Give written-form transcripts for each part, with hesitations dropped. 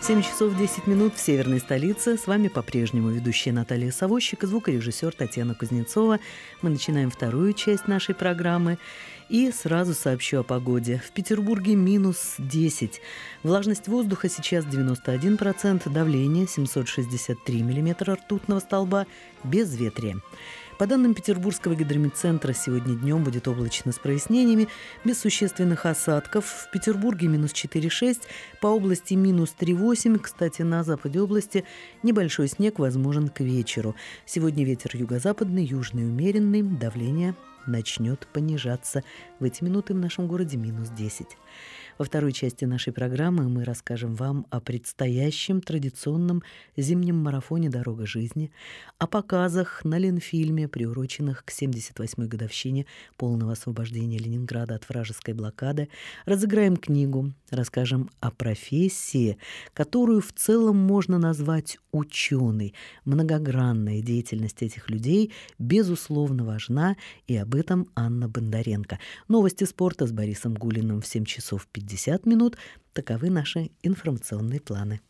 7 часов 10 минут в северной столице. С вами по-прежнему ведущая Наталья Савощик и звукорежиссер Татьяна Кузнецова. Мы начинаем вторую часть нашей программы. И сразу сообщу о погоде. В Петербурге минус 10. Влажность воздуха сейчас 91%, давление 763 миллиметра ртутного столба, безветрие. По данным Петербургского гидрометцентра, сегодня днем будет облачно с прояснениями, без существенных осадков. В Петербурге минус 4,6, по области минус 3,8. Кстати, на западе области небольшой снег возможен к вечеру. Сегодня ветер юго-западный, южный умеренный, давление начнет понижаться. В эти минуты в нашем городе минус 10. Во второй части нашей программы мы расскажем вам о предстоящем традиционном зимнем марафоне «Дорога жизни», о показах на Ленфильме, приуроченных к 78-й годовщине полного освобождения Ленинграда от вражеской блокады, разыграем книгу, расскажем о профессии, которую в целом можно назвать ученой. Многогранная деятельность этих людей безусловно важна, и об этом Анна Бондаренко. Новости спорта с Борисом Гулиным в 7 часов 50 минут. Таковы наши информационные планы.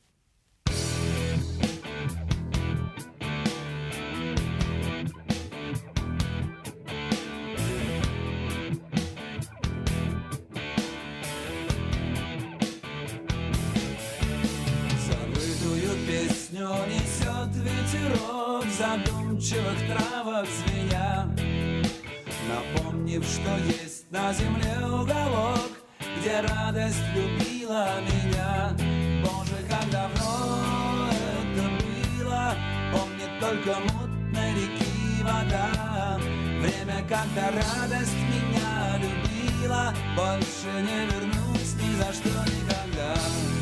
Забытую песню несет ветерок задумчивых травок звеня, напомнив, что есть на земле уголок, где радость любила меня. Боже, как давно это было, помнит только мутной реки вода. Время, когда радость меня любила, больше не вернусь ни за что никогда.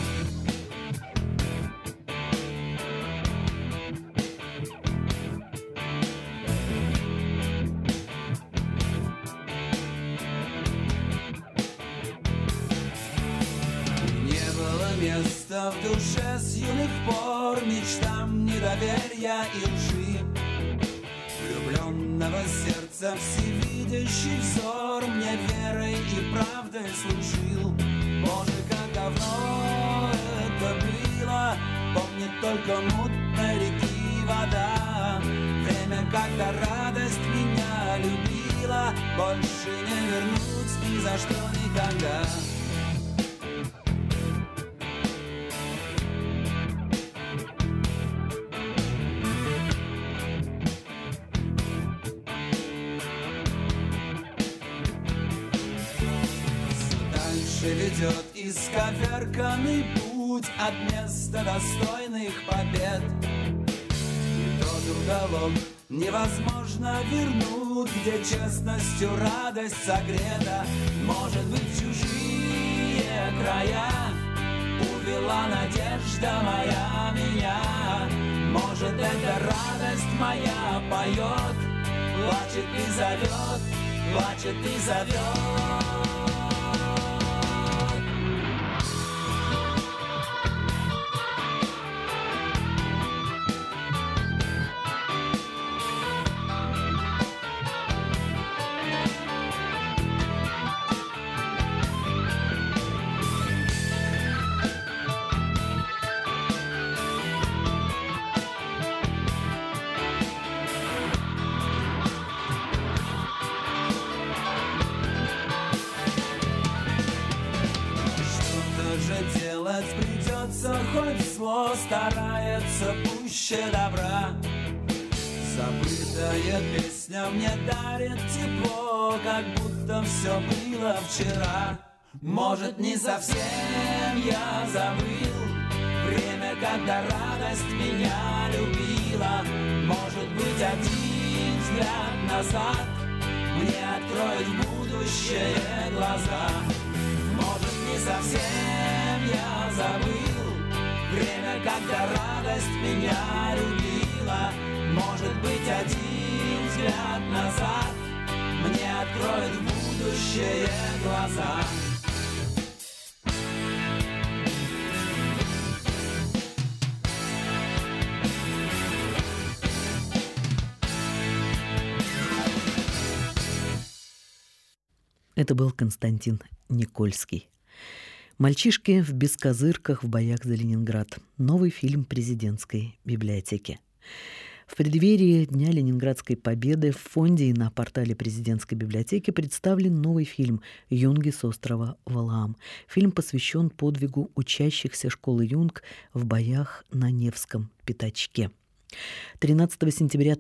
Место в душе с юных пор мечтам недоверия и лжи, влюбленного сердца всевидящий взор мне верой и правдой служил. Боже, как давно это было, помнит только мутной реки вода. Время, когда радость меня любила, больше не вернусь ни за что никогда. Ведет исковерканный путь от места достойных побед. И тот уголок невозможно вернуть, где честностью радость согрета. Может быть, чужие края увела надежда моя меня. Может, эта радость моя поет, плачет и зовет, плачет и зовет. Хоть зло старается пуще добра. Забытая песня мне дарит тепло, как будто все было вчера. Может, не совсем я забыл время, когда радость меня любила. Может быть, один взгляд назад мне откроет в будущее глаза. Может, не совсем я забыл время, когда радость меня любила. Может быть, один взгляд назад мне откроет в будущее глаза. Это был Константин Никольский. Мальчишки в бескозырках в боях за Ленинград. Новый фильм президентской библиотеки. В преддверии Дня Ленинградской победы в фонде и на портале президентской библиотеки представлен новый фильм «Юнги с острова Валаам». Фильм посвящен подвигу учащихся школы Юнг в боях на Невском пятачке. 13 сентября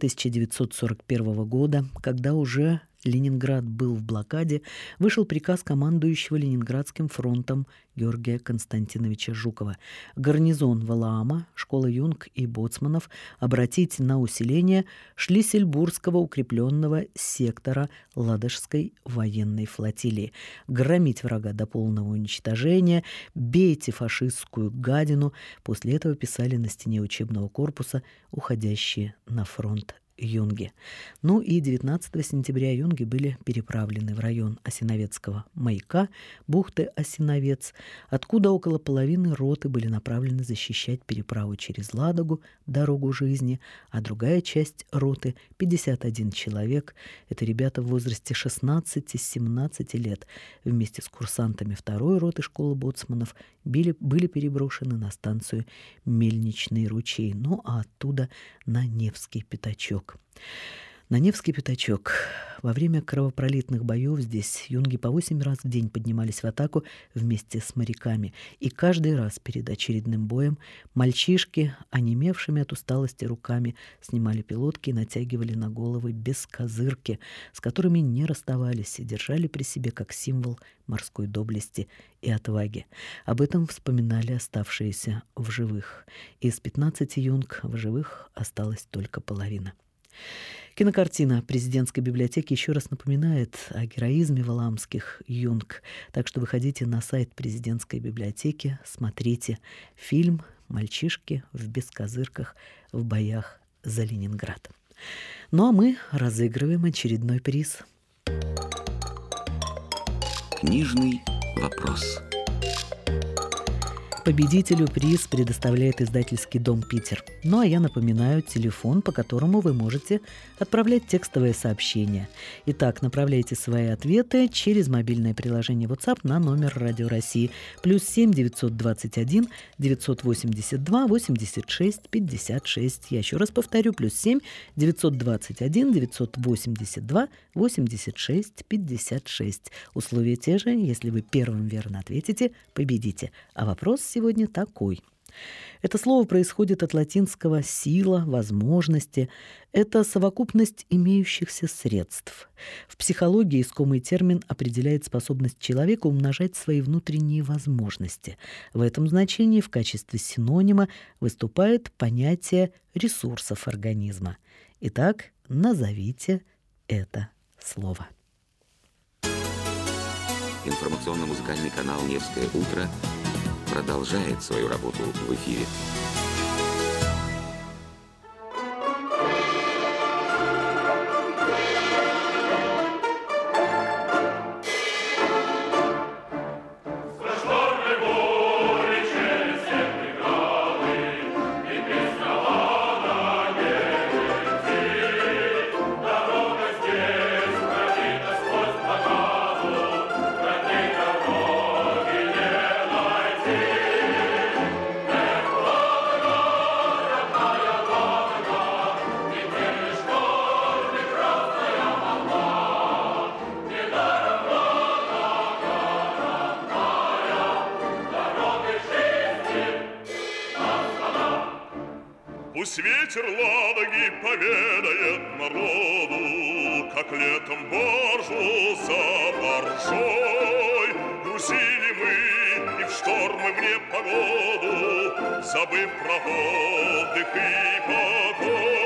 1941 года, когда уже Ленинград был в блокаде, вышел приказ командующего Ленинградским фронтом Георгия Константиновича Жукова. Гарнизон Валаама, школа Юнг и боцманов обратить на усиление Шлиссельбургского укрепленного сектора Ладожской военной флотилии. Громить врага до полного уничтожения, бейте фашистскую гадину. После этого писали на стене учебного корпуса уходящие на фронт юнги. Ну и 19 сентября юнги были переправлены в район Осиновецкого маяка, бухты Осиновец, откуда около половины роты были направлены защищать переправу через Ладогу, дорогу жизни, а другая часть роты, 51 человек, это ребята в возрасте 16-17 лет, вместе с курсантами второй роты школы боцманов были переброшены на станцию Мельничный ручей, ну а оттуда на Невский пятачок. На Невский пятачок. Во время кровопролитных боев здесь юнги по 8 раз в день поднимались в атаку вместе с моряками. И каждый раз перед очередным боем мальчишки, онемевшими от усталости руками, снимали пилотки и натягивали на головы бескозырки, с которыми не расставались и держали при себе как символ морской доблести и отваги. Об этом вспоминали оставшиеся в живых. Из 15 юнг в живых осталась только половина. Кинокартина президентской библиотеки еще раз напоминает о героизме валаамских юнг. Так что выходите на сайт президентской библиотеки, смотрите фильм «Мальчишки в бескозырках в боях за Ленинград». Ну а мы разыгрываем очередной приз. Книжный вопрос. Победителю приз предоставляет издательский дом «Питер». Ну а я напоминаю телефон, по которому вы можете отправлять текстовые сообщения. Итак, направляйте свои ответы через мобильное приложение WhatsApp на номер Радио России +7 921 982 86 56. Я еще раз повторю, +7 921 982 86 56. Условия те же, если вы первым верно ответите, победите. А вопрос сегодня такой. Это слово происходит от латинского «сила», «возможности». Это совокупность имеющихся средств. В психологии искомый термин определяет способность человека умножать свои внутренние возможности. В этом значении в качестве синонима выступает понятие ресурсов организма. Итак, назовите это слово. Информационно-музыкальный канал «Невское утро» продолжает свою работу в эфире. Пусть ветер Ладоги поведает народу, как летом баржу за баржой грузили мы и в штормы в непогоду, забыв про отдых и покой.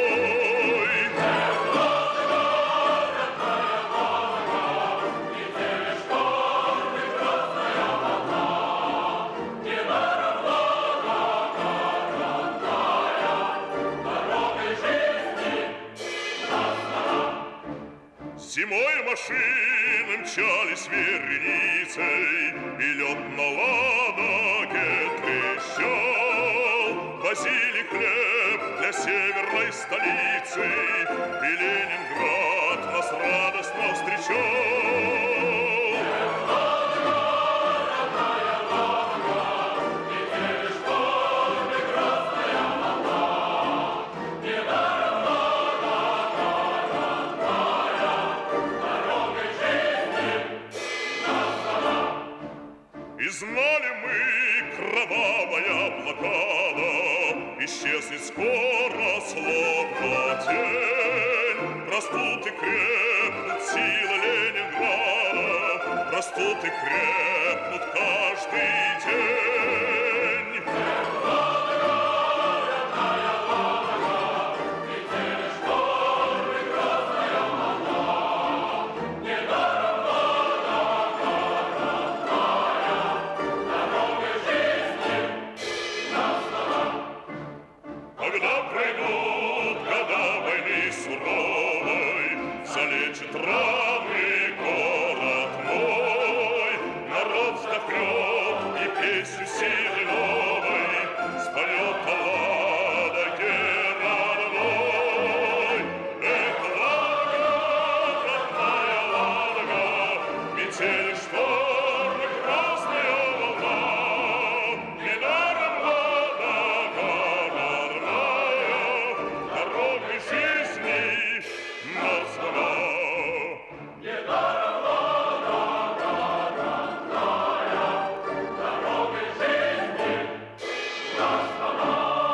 Зимой машины мчались вереницей, и лед на Ладоге трещал. Возили хлеб для северной столицы, и Ленинград нас радостно встречал. И знали мы, кровавая блокада исчезнет скоро, словно тень. Растут и крепнут силы Ленинграда, растут и крепнут каждый день. Когда пройдут года войны суровой, залечит раны город мой, народ вздохнет и песню силы новой споет Аллада родной. Эх, Ладога, родная Ладога, метели шторы, красная волна, недаром Ладога родная, дорогой жизни названа. Недаром Ладога родная, дорогой жизни названа.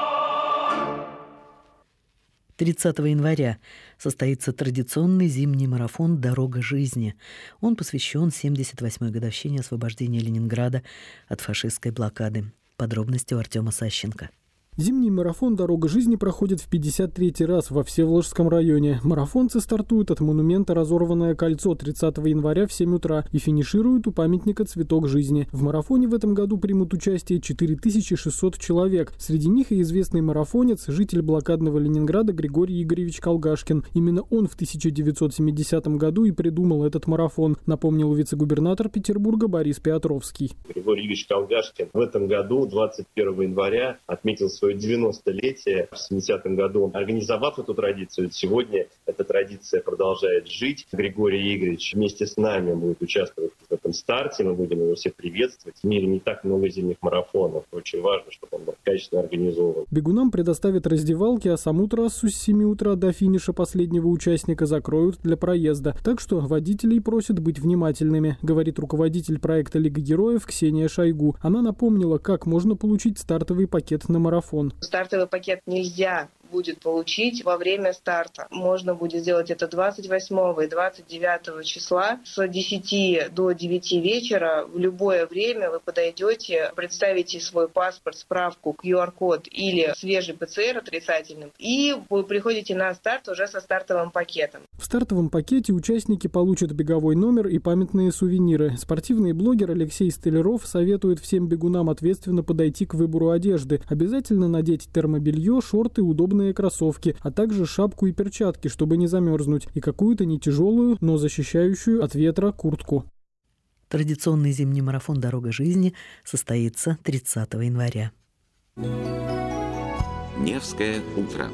30 января состоится традиционный зимний марафон «Дорога жизни». Он посвящен 78-й годовщине освобождения Ленинграда от фашистской блокады. Подробности у Артема Сащенко. Зимний марафон «Дорога жизни» проходит в 53-й раз во Всеволожском районе. Марафонцы стартуют от монумента «Разорванное кольцо» 30 января в 7 утра и финишируют у памятника «Цветок жизни». В марафоне в этом году примут участие 4600 человек. Среди них и известный марафонец, житель блокадного Ленинграда Григорий Игоревич Колгашкин. Именно он в 1970 году и придумал этот марафон, напомнил вице-губернатор Петербурга Борис Петровский. Григорий Игоревич Колгашкин в этом году, 21 января, отметил свое 90-летие. В 70-м году, организовав эту традицию, сегодня эта традиция продолжает жить. Григорий Игоревич вместе с нами будет участвовать в этом старте. Мы будем его все приветствовать. В мире не так много зимних марафонов. Очень важно, чтобы он был качественно организован. Бегунам предоставят раздевалки, а саму трассу с 7 утра до финиша последнего участника закроют для проезда. Так что водителей просят быть внимательными, говорит руководитель проекта «Лига героев» Ксения Шойгу. Она напомнила, как можно получить стартовый пакет на марафон. Стартовый пакет нельзя будет получить во время старта. Можно будет сделать это 28 и 29 числа с 10 до 9 вечера. В любое время вы подойдете, представите свой паспорт, справку, QR-код или свежий ПЦР отрицательным, и вы приходите на старт уже со стартовым пакетом. В стартовом пакете участники получат беговой номер и памятные сувениры. Спортивный блогер Алексей Столяров советует всем бегунам ответственно подойти к выбору одежды. Обязательно надеть термобелье, шорты, удобные кроссовки, а также шапку и перчатки, чтобы не замерзнуть, и какую-то не тяжелую, но защищающую от ветра куртку. Традиционный зимний марафон «Дорога жизни» состоится 30 января. Невское утро.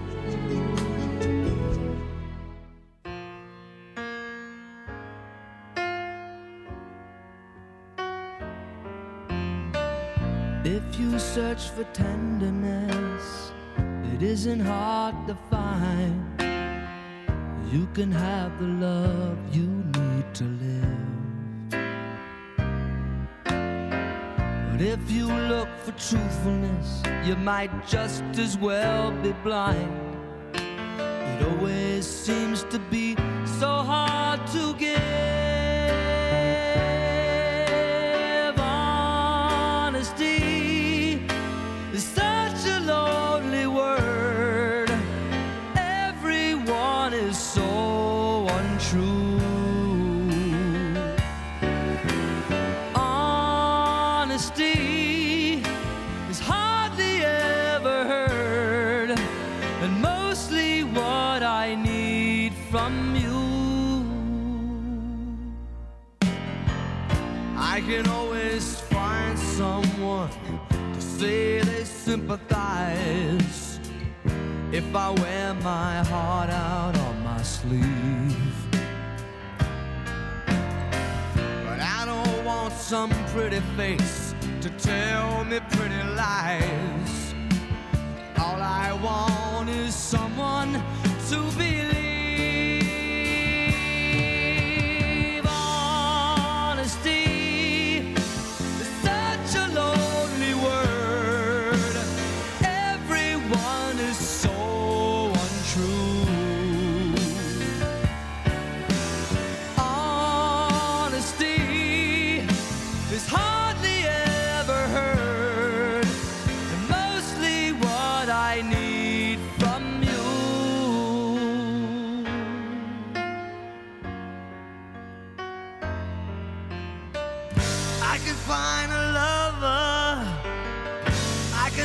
If you search for tenderness, it isn't hard to find. You can have the love you need to live. But if you look for truthfulness, you might just as well be blind. It always seems to be so hard to give. Honesty is such a lonely word. Everyone is so untrue. Honesty is hardly ever heard, and mostly what I need from you. I can always find someone to say they sympathize if I wear my heart out on my sleeve. But I don't want some pretty face to tell me pretty lies. All I want is someone to believe. Honesty is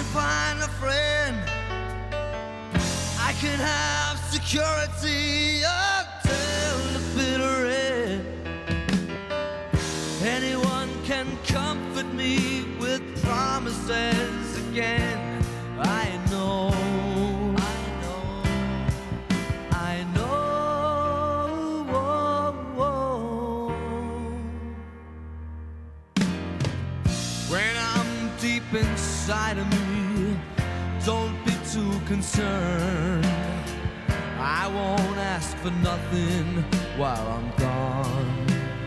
find a friend, I can have security until the bitter end. Anyone can comfort me with promises again. I know. When I'm deep inside of me, don't be too concerned. I won't ask for nothing while I'm gone.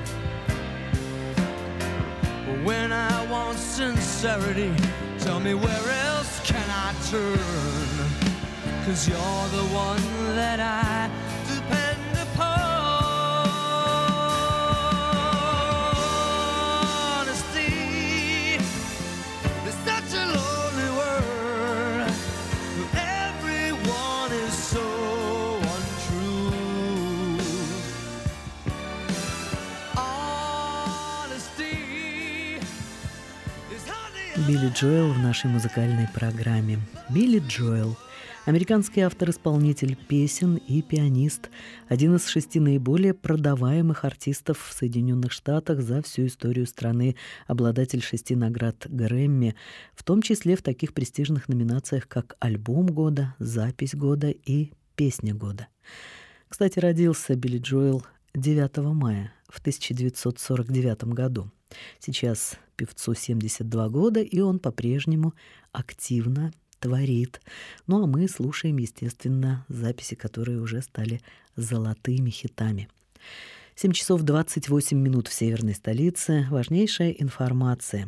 But when I want sincerity, tell me where else can I turn? 'Cause you're the one that I depend upon. Honesty is such a lonely word. Everyone is so untrue. Honesty is hardly Билли Джоэл в нашей музыкальной программе. Билли Джоэл – американский автор-исполнитель песен и пианист, один из 6 наиболее продаваемых артистов в Соединенных Штатах за всю историю страны, обладатель 6 наград Грэмми, в том числе в таких престижных номинациях, как «Альбом года», «Запись года» и «Песня года». Кстати, родился Билли Джоэл 9 мая в 1949 году. Сейчас певцу 72 года, и он по-прежнему активно творит. Ну а мы слушаем, естественно, записи, которые уже стали золотыми хитами. 7 часов 28 минут в северной столице. Важнейшая информация.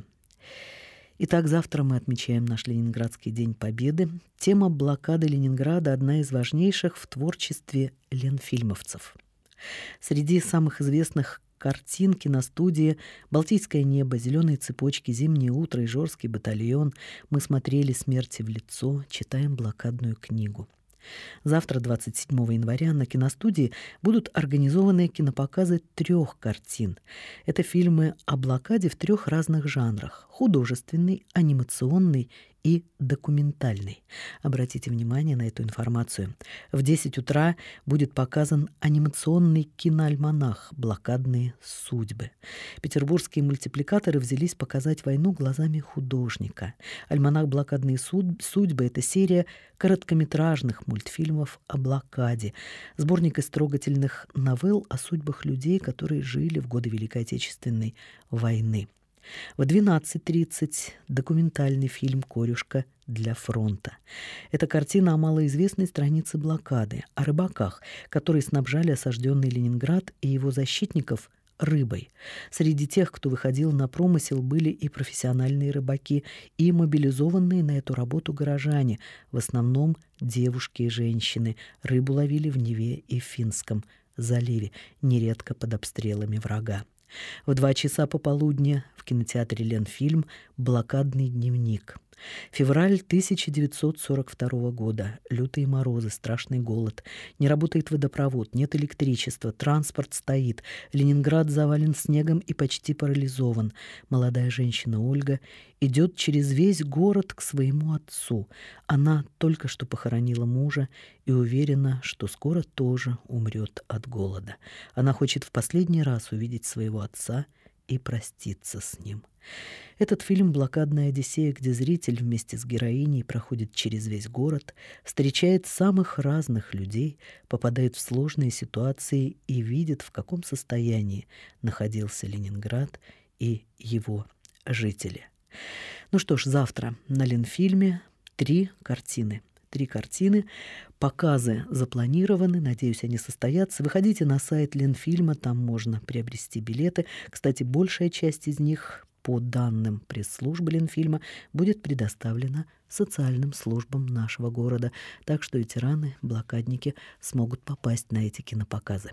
Итак, завтра мы отмечаем наш Ленинградский день Победы. Тема блокады Ленинграда – одна из важнейших в творчестве ленфильмовцев. Среди самых известных картин киностудии «Балтийское небо», «Зеленые цепочки», «Зимнее утро», «Ижорский батальон», «Мы смотрели смерти в лицо», читаем блокадную книгу. Завтра, 27 января, на киностудии будут организованы кинопоказы 3 картин. Это фильмы о блокаде в 3 разных жанрах – художественный, анимационный и документальный. Обратите внимание на эту информацию. В 10 утра будет показан анимационный киноальманах «Блокадные судьбы». Петербургские мультипликаторы взялись показать войну глазами художника. Альманах «Блокадные судьбы» — это серия короткометражных мультфильмов о блокаде, сборник из трогательных новелл о судьбах людей, которые жили в годы Великой Отечественной войны. В 12:30 документальный фильм «Корюшка для фронта». Это картина о малоизвестной странице блокады, о рыбаках, которые снабжали осажденный Ленинград и его защитников рыбой. Среди тех, кто выходил на промысел, были и профессиональные рыбаки, и мобилизованные на эту работу горожане, в основном девушки и женщины. Рыбу ловили в Неве и в Финском заливе, нередко под обстрелами врага. В 2 часа пополудни в кинотеатре «Ленфильм» «Блокадный дневник». Февраль 1942 года. Лютые морозы, страшный голод. Не работает водопровод, нет электричества, транспорт стоит. Ленинград завален снегом и почти парализован. Молодая женщина Ольга идет через весь город к своему отцу. Она только что похоронила мужа и уверена, что скоро тоже умрет от голода. Она хочет в последний раз увидеть своего отца и проститься с ним. Этот фильм «Блокадная Одиссея», где зритель вместе с героиней проходит через весь город, встречает самых разных людей, попадает в сложные ситуации и видит, в каком состоянии находился Ленинград и его жители. Ну что ж, завтра на Ленфильме 3 картины. 3 картины. Показы запланированы, надеюсь, они состоятся. Выходите на сайт Ленфильма, там можно приобрести билеты. Кстати, большая часть из них, по данным пресс-службы Ленфильма, будет предоставлена социальным службам нашего города. Так что ветераны, блокадники смогут попасть на эти кинопоказы.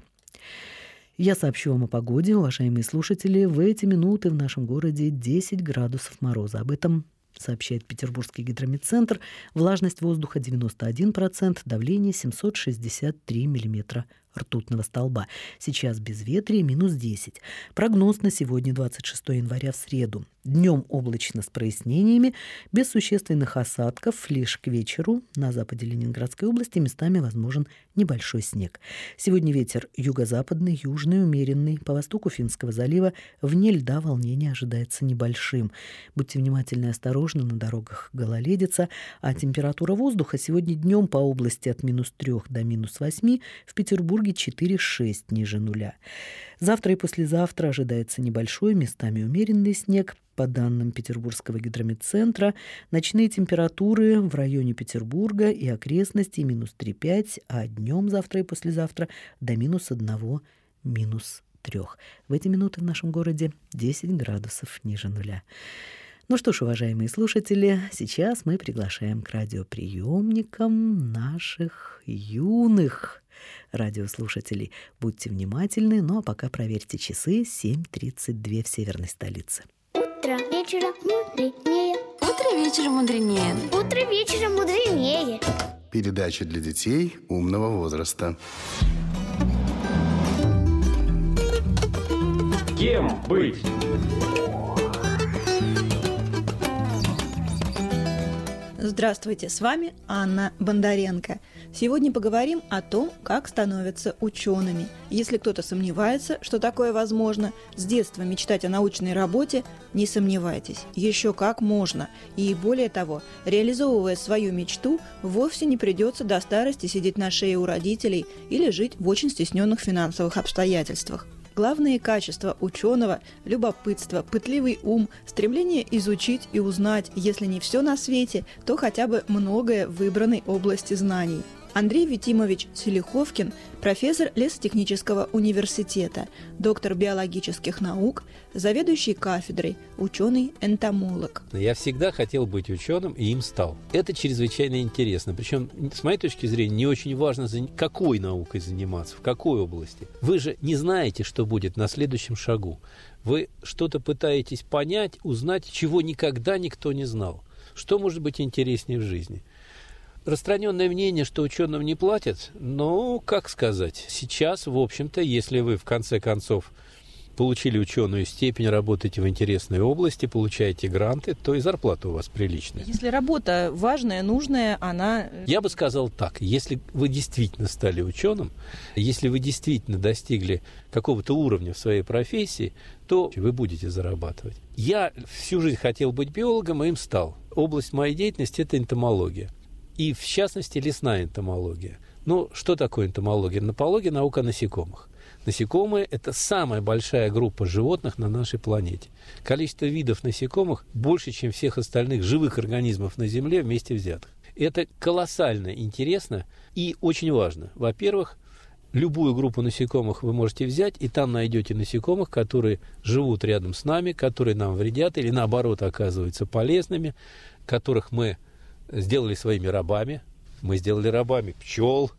Я сообщу вам о погоде, уважаемые слушатели. В эти минуты в нашем городе 10 градусов мороза. Об этом сообщает Петербургский гидрометцентр. Влажность воздуха 91%, давление 763 миллиметра ртутного столба. Сейчас безветрие -10. Прогноз на сегодня, 26 января, в среду. Днем облачно с прояснениями, без существенных осадков. Лишь к вечеру на западе Ленинградской области местами возможен небольшой снег. Сегодня ветер юго-западный, южный, умеренный. По востоку Финского залива вне льда волнение ожидается небольшим. Будьте внимательны и осторожны, на дорогах гололедица. А температура воздуха сегодня днем по области от -3 до -8, в Петербурге 4-6 ниже нуля. Завтра и послезавтра ожидается небольшой, местами умеренный снег. По данным Петербургского гидрометцентра, ночные температуры в районе Петербурга и окрестностей -3-5, а днем завтра и послезавтра до -1, -3. В эти минуты в нашем городе 10 градусов ниже нуля. Ну что ж, уважаемые слушатели, сейчас мы приглашаем к радиоприемникам наших юных радиослушателей. Будьте внимательны, ну а пока проверьте часы, 7:32 в северной столице. Утро вечера мудренее. Утро вечера мудренее. Утро вечера мудренее. Передача для детей умного возраста. Кем быть? Здравствуйте, с вами Анна Бондаренко. Сегодня поговорим о том, как становятся учеными. Если кто-то сомневается, что такое возможно, с детства мечтать о научной работе, не сомневайтесь, еще как можно. И более того, реализовывая свою мечту, вовсе не придется до старости сидеть на шее у родителей или жить в очень стесненных финансовых обстоятельствах. Главные качества ученого – любопытство, пытливый ум, стремление изучить и узнать, если не все на свете, то хотя бы многое в выбранной области знаний. Андрей Витимович Селиховкин – профессор лесотехнического университета, доктор биологических наук, заведующий кафедрой, ученый-энтомолог. Я всегда хотел быть ученым и им стал. Это чрезвычайно интересно. Причем, с моей точки зрения, не очень важно, какой наукой заниматься, в какой области. Вы же не знаете, что будет на следующем шагу. Вы что-то пытаетесь понять, узнать, чего никогда никто не знал. Что может быть интереснее в жизни? Распространенное мнение, что ученым не платят, но, как сказать, сейчас, в общем-то, если вы, в конце концов, получили ученую степень, работаете в интересной области, получаете гранты, то и зарплата у вас приличная. Если работа важная, нужная, она... Я бы сказал так, если вы действительно стали ученым, если вы действительно достигли какого-то уровня в своей профессии, то вы будете зарабатывать. Я всю жизнь хотел быть биологом, и им стал. Область моей деятельности – это энтомология. И, в частности, лесная энтомология. Ну, что такое энтомология? Энтомология – наука о насекомых. Насекомые – это самая большая группа животных на нашей планете. Количество видов насекомых больше, чем всех остальных живых организмов на Земле вместе взятых. Это колоссально интересно и очень важно. Во-первых, любую группу насекомых вы можете взять, и там найдете насекомых, которые живут рядом с нами, которые нам вредят или, наоборот, оказываются полезными, которых мы сделали своими рабами. Мы сделали рабами пчел,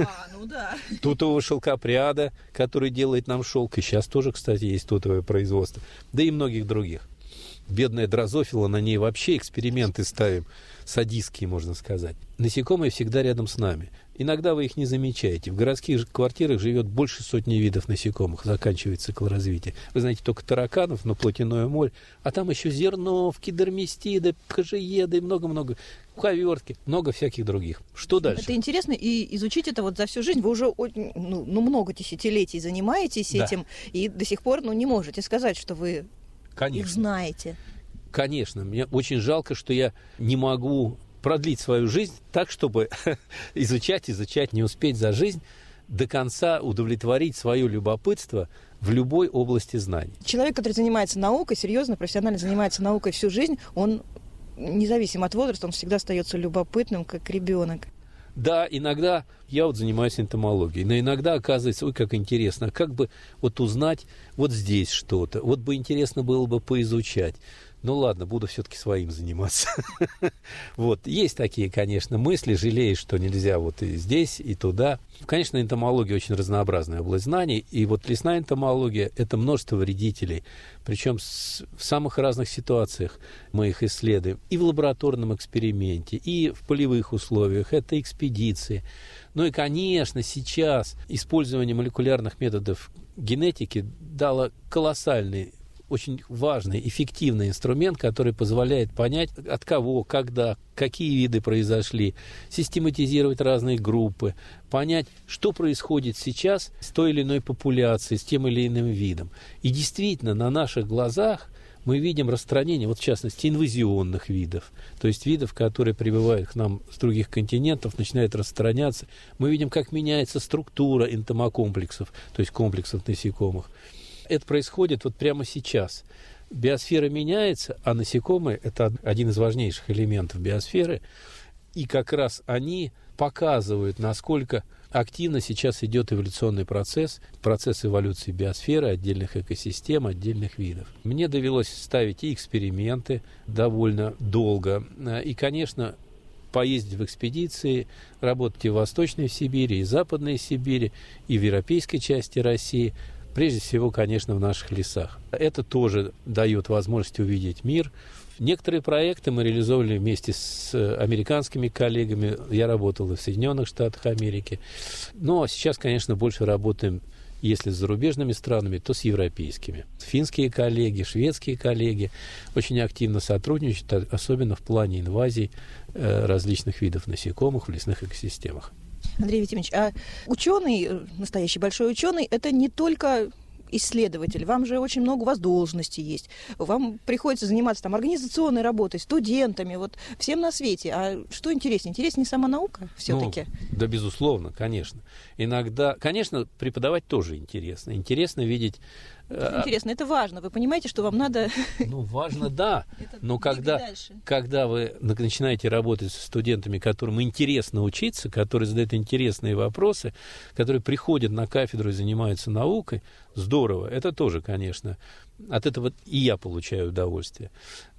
тутового шелкопряда, который делает нам шелк. И сейчас тоже, кстати, есть тутовое производство. Да и многих других. Бедная дрозофила, на ней вообще эксперименты ставим, садистские, можно сказать. Насекомые всегда рядом с нами. Иногда вы их не замечаете. В городских квартирах живет больше сотни видов насекомых, заканчивается цикл развития. Вы знаете только тараканов, но плотяное море. А там еще зерновки, дерместиды, кожееды, много-много, ковертки, много всяких других. Что дальше? Это интересно, и изучить это вот за всю жизнь. Вы уже много десятилетий занимаетесь этим, и до сих пор не можете сказать, что вы их знаете. Конечно. Мне очень жалко, что я не могу продлить свою жизнь так, чтобы изучать, не успеть за жизнь до конца удовлетворить свое любопытство в любой области знаний. Человек, который занимается наукой, серьезно, профессионально занимается наукой всю жизнь, он, независимо от возраста, он всегда остается любопытным, как ребенок. Да, иногда я занимаюсь энтомологией, но иногда оказывается, ой, как интересно, как бы узнать здесь что-то, бы интересно было бы поизучать. ну ладно, буду все-таки своим заниматься. Вот, есть такие, конечно, мысли, жалеешь, что нельзя вот и здесь, и туда. Конечно, энтомология очень разнообразная область знаний, и вот лесная энтомология – это множество вредителей, причем в самых разных ситуациях мы их исследуем, и в лабораторном эксперименте, и в полевых условиях, это экспедиции. Ну и, конечно, сейчас использование молекулярных методов генетики дало колоссальный, очень важный, эффективный инструмент, который позволяет понять, от кого, когда, какие виды произошли, систематизировать разные группы, понять, что происходит сейчас с той или иной популяцией, с тем или иным видом. И действительно, на наших глазах мы видим распространение, вот в частности, инвазионных видов, то есть видов, которые прибывают к нам с других континентов, начинают распространяться. Мы видим, как меняется структура энтомокомплексов, то есть комплексов насекомых. Это происходит вот прямо сейчас. Биосфера меняется, а насекомые – это один из важнейших элементов биосферы, и как раз они показывают, насколько активно сейчас идет эволюционный процесс эволюции биосферы, отдельных экосистем, отдельных видов. Мне довелось ставить и эксперименты довольно долго, и, конечно, поездить в экспедиции, работать и в Восточной Сибири, и в Западной Сибири, и в европейской части России, прежде всего, конечно, в наших лесах. Это тоже дает возможность увидеть мир. Некоторые проекты мы реализовали вместе с американскими коллегами. Я работал и в Соединенных Штатах Америки. Но сейчас, конечно, больше работаем, если с зарубежными странами, то с европейскими. Финские коллеги, шведские коллеги очень активно сотрудничают, особенно в плане инвазий различных видов насекомых в лесных экосистемах. Андрей Витимович, а ученый, настоящий большой ученый, это не только исследователь. Вам же очень много у вас должностей есть. Вам приходится заниматься там организационной работой, студентами, вот всем на свете. А что интереснее? Интереснее сама наука все-таки? Ну, да, безусловно, конечно. Иногда, конечно, преподавать тоже интересно. Интересно видеть... Интересно, это важно. Вы понимаете, что вам надо... Ну, важно, да. Но когда вы начинаете работать со студентами, которым интересно учиться, которые задают интересные вопросы, которые приходят на кафедру и занимаются наукой, здорово. Это тоже, конечно, от этого и я получаю удовольствие.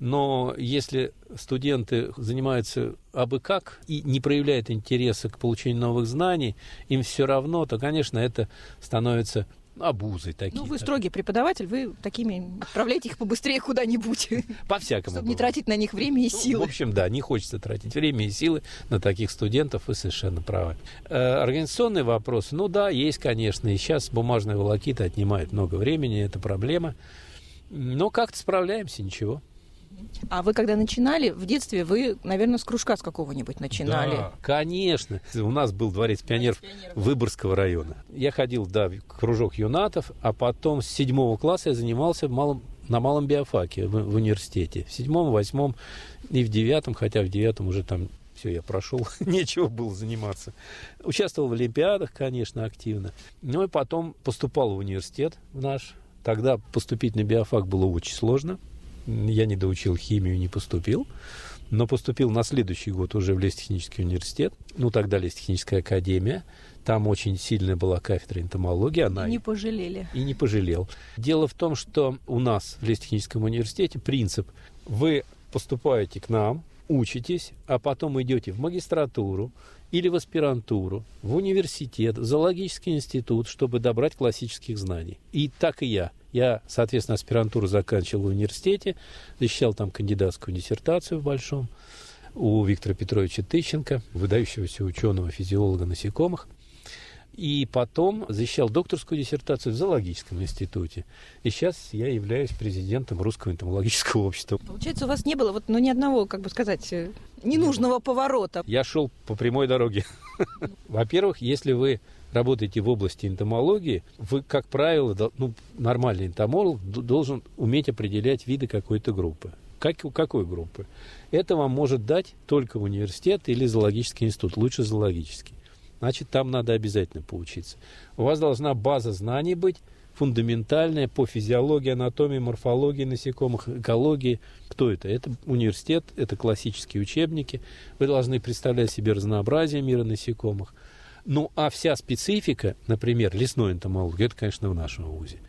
Но если студенты занимаются абы как и не проявляют интереса к получению новых знаний, им все равно, то, конечно, это становится... обузы такие. Ну, вы строгий преподаватель, вы такими отправляете их побыстрее куда-нибудь. По-всякому. Чтобы не тратить на них время и силы. В общем, да, не хочется тратить время и силы на таких студентов, вы совершенно правы. Организационные вопросы, ну да, есть, конечно, и сейчас бумажная волокита отнимает много времени, это проблема. Но как-то справляемся, ничего. А вы когда начинали, в детстве вы, наверное, с кружка с какого-нибудь начинали? Да, конечно. У нас был дворец пионеров Выборгского района. Я ходил, да, в кружок юнатов, а потом с 7 класса я занимался на малом биофаке в университете. В 7, 8 и в 9, хотя в 9 уже там все, я прошел, нечего было заниматься. Участвовал в олимпиадах, конечно, активно. Ну и потом поступал в университет наш. Тогда поступить на биофак было очень сложно. Я не доучил химию, не поступил, но поступил на следующий год уже в лесотехнический университет, ну тогда лесотехническая академия, там очень сильная была кафедра энтомологии. И не пожалели. И не пожалел. Дело в том, что у нас в лесотехническом университете принцип: вы поступаете к нам, учитесь, а потом идете в магистратуру или в аспирантуру, в университет, в зоологический институт, чтобы добрать классических знаний. И так и я. Я, соответственно, аспирантуру заканчивал в университете, защищал там кандидатскую диссертацию в Большом у Виктора Петровича Тыщенко, выдающегося ученого-физиолога насекомых. И потом защищал докторскую диссертацию в зоологическом институте. И сейчас я являюсь президентом Русского энтомологического общества. Получается, у вас не было ни одного, как бы сказать, ненужного поворота. Я шел по прямой дороге. Во-первых, если вы работаете в области энтомологии, вы, как правило, нормальный энтомолог должен уметь определять виды какой-то группы. Какой группы? Это вам может дать только университет или зоологический институт, лучше зоологический. Значит, там надо обязательно поучиться. У вас должна база знаний быть фундаментальная по физиологии, анатомии, морфологии насекомых, экологии. Кто это? Это университет, это классические учебники. Вы должны представлять себе разнообразие мира насекомых. Ну, а вся специфика, например, лесной энтомологии, это, конечно, в нашем вузе.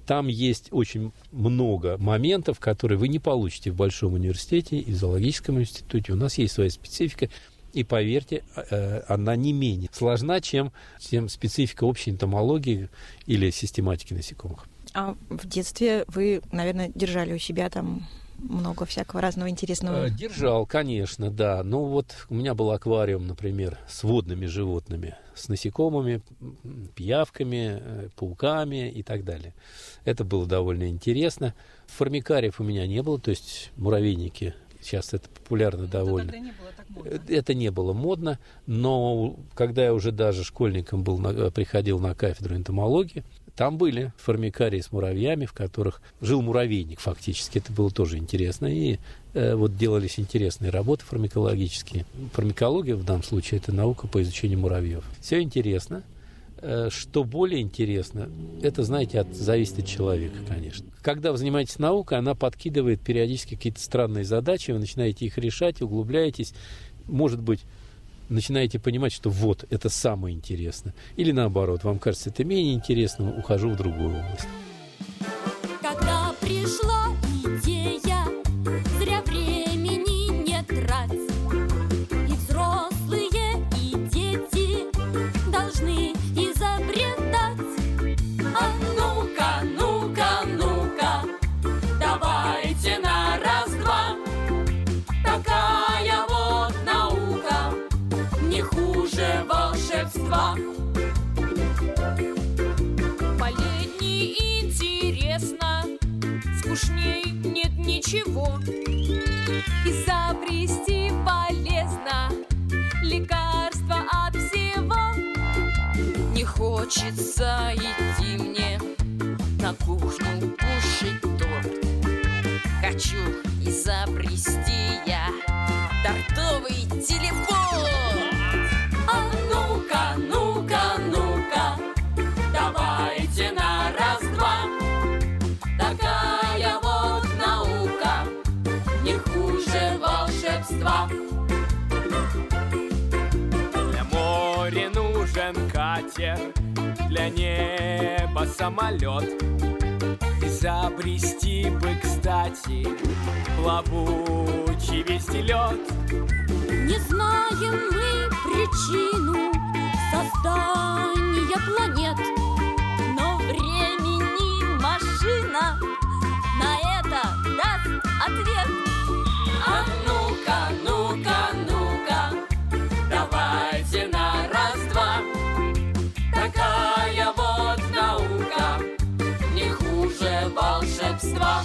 Там есть очень много моментов, которые вы не получите в большом университете и в зоологическом институте. У нас есть своя специфика. И поверьте, она не менее сложна, чем специфика общей энтомологии или систематики насекомых. А в детстве вы, наверное, держали у себя там много всякого разного интересного? Держал, конечно, да. Ну вот у меня был аквариум, например, с водными животными, с насекомыми, пиявками, пауками и так далее. Это было довольно интересно. Формикариев у меня не было, то есть муравейники. Сейчас это популярно довольно. Это не было так модно. Это не было модно, но когда я уже даже школьником приходил на кафедру энтомологии, там были формикарии с муравьями, в которых жил муравейник фактически. Это было тоже интересно. И вот делались интересные работы фармакологические. Фармакология в данном случае – это наука по изучению муравьев. Все интересно. Что более интересно, это, знаете, зависит от человека, конечно. Когда вы занимаетесь наукой, она подкидывает периодически какие-то странные задачи, вы начинаете их решать, углубляетесь, может быть, начинаете понимать, что вот, это самое интересное. Или наоборот, вам кажется, это менее интересно, ухожу в другую область. Когда пришла идея, зря времени не трать. И взрослые, и дети должны изобретать. А ну-ка, ну-ка, ну-ка, давайте на раз-два. Такая вот наука, не хуже волшебства. Полезней интересно, скучней нет ничего. Изобрести полезно, лекарство от всего. Не хочется идти мне на кухню кушать торт. Хочу изобрести я тортовый телефон. А ну-ка, ну-ка, ну-ка, давайте на раз-два. Такая вот наука, не хуже волшебства. Для моря нужен катер, для неба самолет. Изобрести бы, кстати, плавучий вестилет. Не знаем мы причину создания планет, но времени машина на это даст ответ. А ну-ка, ну-ка, ну-ка, давайте на раз-два. Такая вот наука, не хуже волшебства.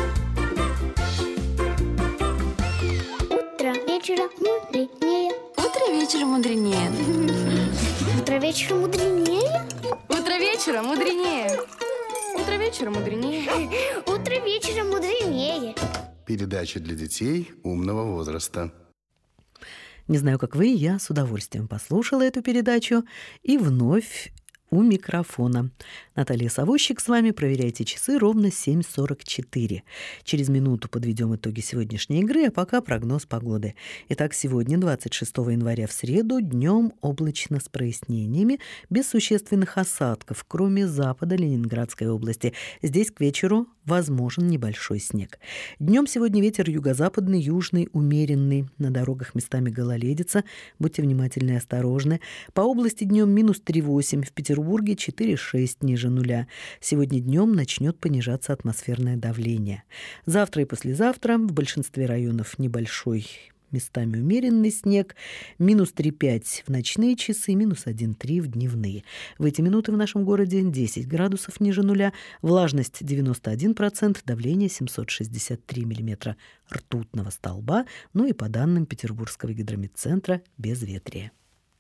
Утро вечера мудренее. Утро вечера мудренее. Утро вечера мудренее. Утро вечера мудренее. Утро вечера мудренее. Утро вечера мудренее. Передача для детей умного возраста. Не знаю, как вы, я с удовольствием послушала эту передачу и вновь у микрофона. Наталья Савощик с вами. Проверяйте часы, ровно 7:44. Через минуту подведем итоги сегодняшней игры, а пока прогноз погоды. Итак, сегодня, 26 января в среду, днем облачно с прояснениями, без существенных осадков, кроме запада Ленинградской области. Здесь к вечеру возможен небольшой снег. Днем сегодня ветер юго-западный, южный, умеренный. На дорогах местами гололедица. Будьте внимательны и осторожны. По области днем минус 3,8, в Петербурге 4,6 ниже нуля. Сегодня днем начнет понижаться атмосферное давление. Завтра и послезавтра в большинстве районов небольшой, местами умеренный снег. Минус 3,5 в ночные часы, минус 1,3 в дневные. В эти минуты в нашем городе 10 градусов ниже нуля, влажность 91%, давление 763 миллиметра ртутного столба, ну и по данным Петербургского гидрометцентра безветрие.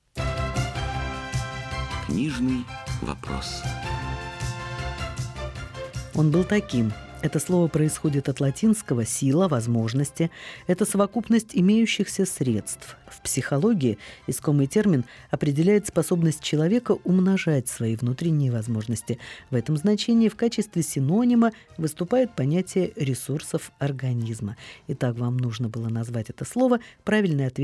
Книжный вопрос. Он был таким. Это слово происходит от латинского «сила», «возможности». Это совокупность имеющихся средств. В психологии искомый термин определяет способность человека умножать свои внутренние возможности. В этом значении в качестве синонима выступает понятие ресурсов организма. Итак, вам нужно было назвать это слово. Правильный ответ –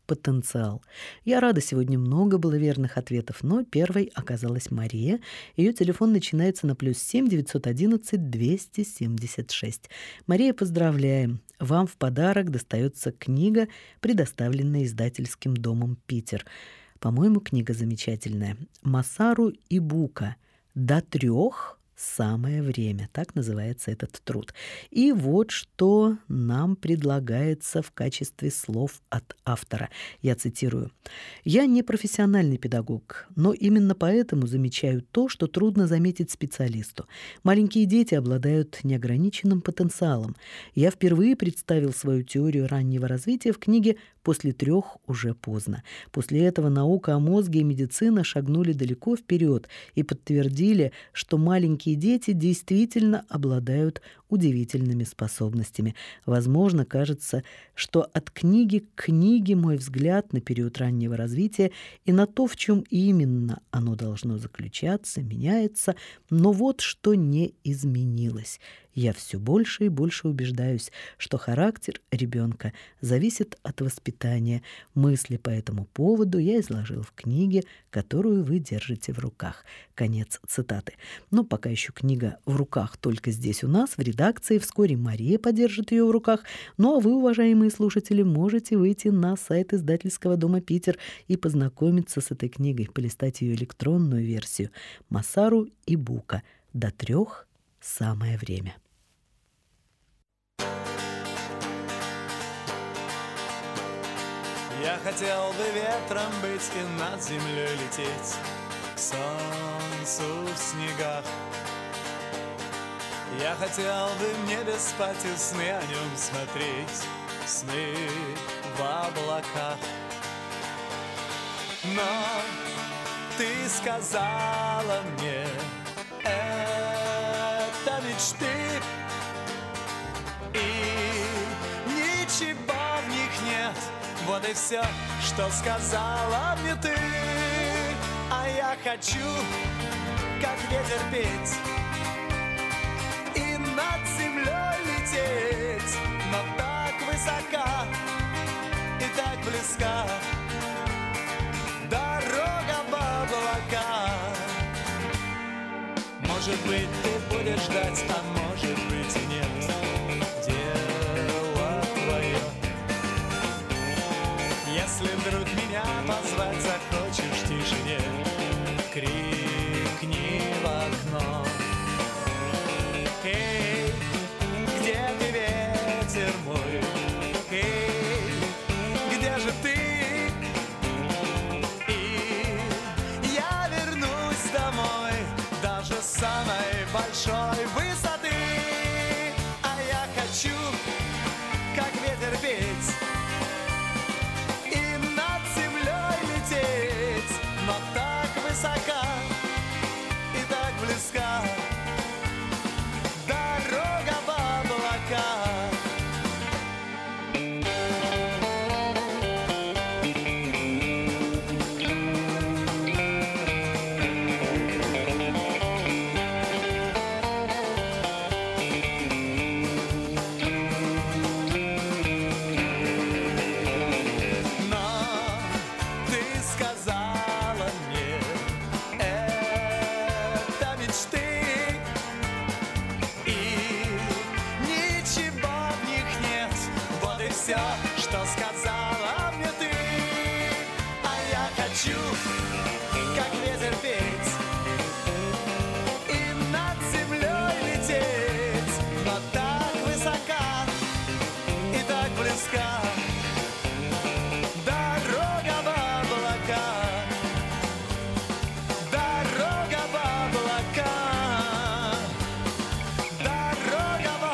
потенциал. Я рада, сегодня много было верных ответов, но первой оказалась Мария. Ее телефон начинается на +7 911 276. Мария, поздравляем! Вам в подарок достается книга, предоставленная издательским домом «Питер». По-моему, книга замечательная. Масару Ибука «До 3 самое время». Так называется этот труд. И вот что нам предлагается в качестве слов от автора. Я цитирую. «Я не профессиональный педагог, но именно поэтому замечаю то, что трудно заметить специалисту. Маленькие дети обладают неограниченным потенциалом. Я впервые представил свою теорию раннего развития в книге «После 3 уже поздно». После этого наука о мозге и медицина шагнули далеко вперед и подтвердили, что маленькие дети действительно обладают удивительными способностями. Возможно, кажется, что от книги к книге мой взгляд на период раннего развития и на то, в чем именно оно должно заключаться, меняется, но вот что не изменилось. Я все больше и больше убеждаюсь, что характер ребенка зависит от воспитания. Мысли по этому поводу я изложил в книге, которую вы держите в руках». Конец цитаты. Но пока еще книга в руках только здесь у нас, в редакции. Вскоре Мария подержит ее в руках. Ну а вы, уважаемые слушатели, можете выйти на сайт издательского дома «Питер» и познакомиться с этой книгой, полистать ее электронную версию. Масару Ибука «До 3 самое время». Я хотел бы ветром быть и над землей лететь, к солнцу в снегах. Я хотел бы в небе спать и сны о нем смотреть, сны в облаках. Но ты сказала мне, это мечты, и ничего в них нет. Вот и все, что сказала мне ты. А я хочу, как ветер, петь и над землей лететь, но так высока и так близка дорога в облака. Может быть, ты будешь ждать, а может быть и нет. Дело твое. Если вдруг меня позвать захочешь в тишине, крикни в окно. Эй, где ты, ветер мой? Эй, где же ты? И я вернусь домой, даже с самой большой высоты. А я хочу, как ветер, петь и над землей лететь, но так высока и так близка дорога в облака. Все, что сказала мне ты. А я хочу, как ветер, петь и над землей лететь, но так высока и так близка дорога в облака. Дорога в облака. Дорога в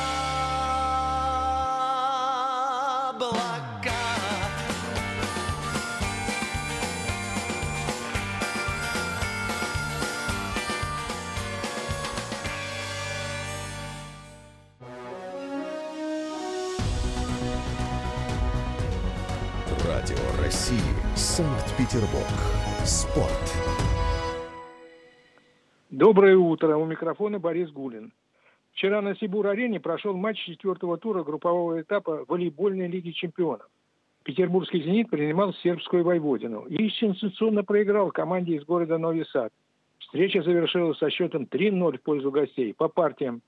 Радио России. Санкт-Петербург. Спорт. Доброе утро. У микрофона Борис Гулин. Вчера на Сибур-арене прошел матч 4-го тура группового этапа волейбольной лиги чемпионов. Петербургский «Зенит» принимал сербскую «Войводину и сенсационно проиграл команде из города Нови Сад. Встреча завершилась со счетом 3-0 в пользу гостей по партиям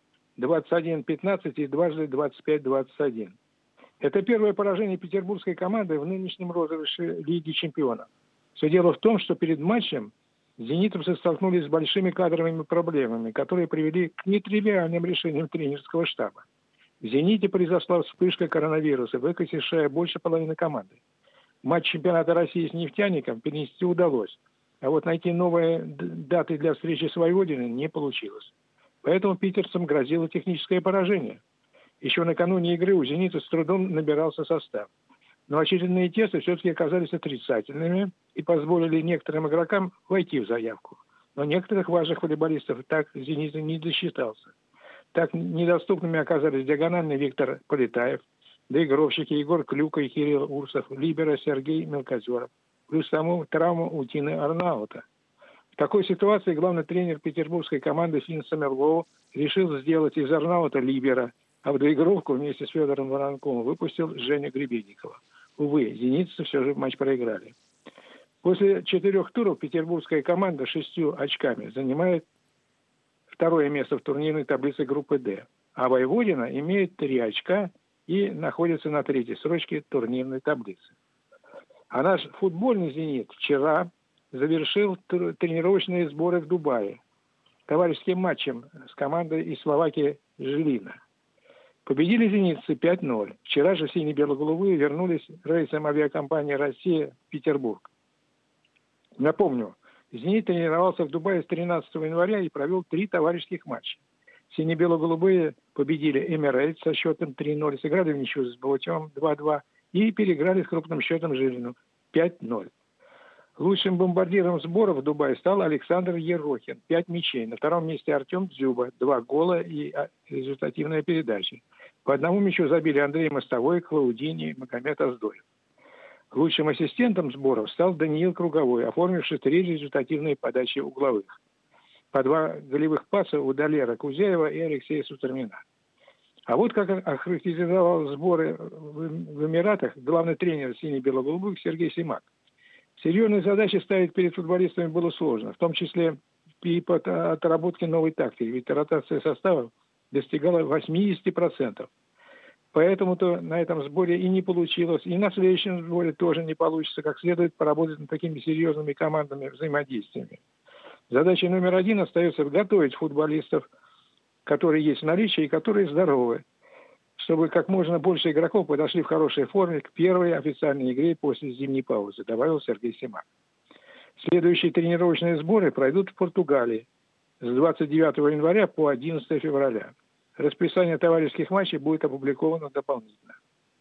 21-15 и дважды 25-21. Это первое поражение петербургской команды в нынешнем розыгрыше Лиги чемпионов. Все дело в том, что перед матчем зенитовцы столкнулись с большими кадровыми проблемами, которые привели к нетривиальным решениям тренерского штаба. В «Зените» произошла вспышка коронавируса, выкосившая больше половины команды. Матч чемпионата России с «Нефтяником» перенести удалось, а вот найти новые даты для встречи с «Войводиной» не получилось. Поэтому питерцам грозило техническое поражение. Еще накануне игры у «Зенита» с трудом набирался состав. Но очередные тесты все-таки оказались отрицательными и позволили некоторым игрокам войти в заявку. Но некоторых важных волейболистов так «Зенит» не досчитался. Так недоступными оказались диагональный Виктор Полетаев, доигровщики Егор Клюка и Кирилл Урсов, либеро Сергей Мелкозеров, плюс саму травму Утины Арнаута. В такой ситуации главный тренер петербургской команды Финн Саммерлоу решил сделать из Арнаута либера, а в доигровку вместе с Федором Воронковым выпустил Женю Гребенникова. Увы, зенитцы все же матч проиграли. После 4 туров петербургская команда 6 очками занимает второе место в турнирной таблице группы «Д», а «Войводина» имеет 3 очка и находится на 3-й строчке турнирной таблицы. А наш футбольный «Зенит» вчера завершил тренировочные сборы в Дубае товарищеским матчем с командой из Словакии «Жилина». Победили зенитцы 5-0. Вчера же сине-бело-голубые вернулись рейсом авиакомпании «Россия» в Петербург. Напомню, «Зенит» тренировался в Дубае с 13 января и провел 3 товарищеских матча. Сине-бело-голубые победили «Эмирейтс» со счетом 3-0, сыграли в ничью с Балатевым 2-2 и переиграли с крупным счетом Жилину 5-0. Лучшим бомбардиром сборов в Дубае стал Александр Ерохин, 5 мячей. На втором месте Артем Дзюба, 2 гола и результативная передача. По одному мячу забили Андрей Мостовой, Клаудини и Магомед Оздоев. Лучшим ассистентом сборов стал Даниил Круговой, оформивший 3 результативные подачи угловых. По 2 голевых паса у Далера Кузяева и Алексея Сутормина. А вот как охарактеризовал сборы в Эмиратах главный тренер сине-бело-голубых Сергей Симак. Серьезные задачи ставить перед футболистами было сложно, в том числе и по отработке новой тактики, ведь ротация составов достигала 80%. Поэтому-то на этом сборе и не получилось, и на следующем сборе тоже не получится, как следует поработать над такими серьезными командными взаимодействиями. Задача номер 1 остается готовить футболистов, которые есть в наличии и которые здоровы, чтобы как можно больше игроков подошли в хорошей форме к первой официальной игре после зимней паузы, добавил Сергей Симак. Следующие тренировочные сборы пройдут в Португалии с 29 января по 11 февраля. Расписание товарищеских матчей будет опубликовано дополнительно.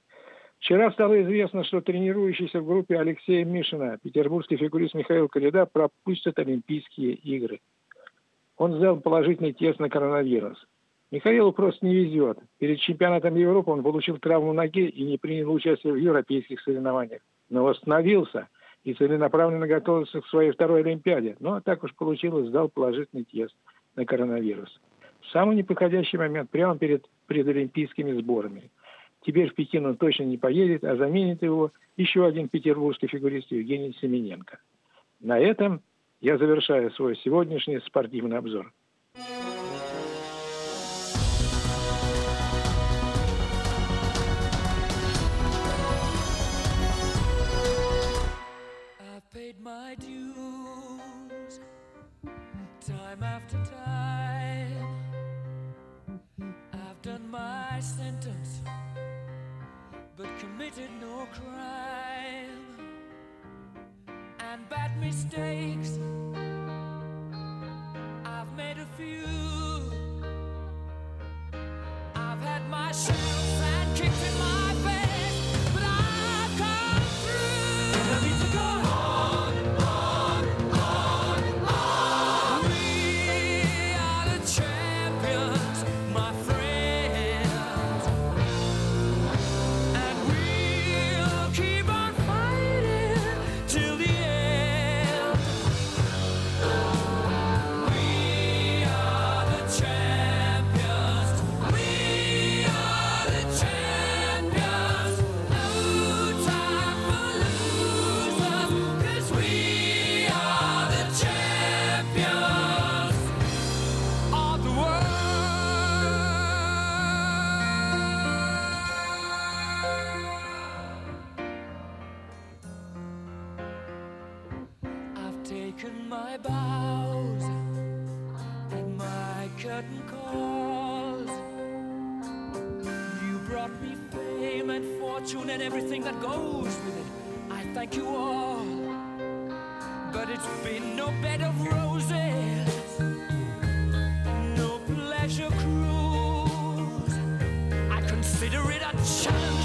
Вчера стало известно, что тренирующийся в группе Алексея Мишина петербургский фигурист Михаил Коляда пропустит Олимпийские игры. Он сдал положительный тест на коронавирус. Михаилу просто не везет. Перед чемпионатом Европы он получил травму ноги и не принял участие в европейских соревнованиях. Но восстановился и целенаправленно готовился к своей второй Олимпиаде. Но так уж получилось, сдал положительный тест на коронавирус. В самый неподходящий момент, прямо перед предолимпийскими сборами. Теперь в Пекин он точно не поедет, а заменит его еще один петербургский фигурист Евгений Семененко. На этом я завершаю свой сегодняшний спортивный обзор. Paid my dues time after time. I've done my sentence, but committed no crime. And bad mistakes, I've made a few. I've had my shells and kicked in my face, but I've come through. I need to go on, on, on, on. We are the champions, my friends, and we'll keep on fighting till the end. shaken my bows at my curtain calls. You brought me fame and fortune and everything that goes with it. I thank you all, but it's been no bed of roses, no pleasure cruise. I consider it a challenge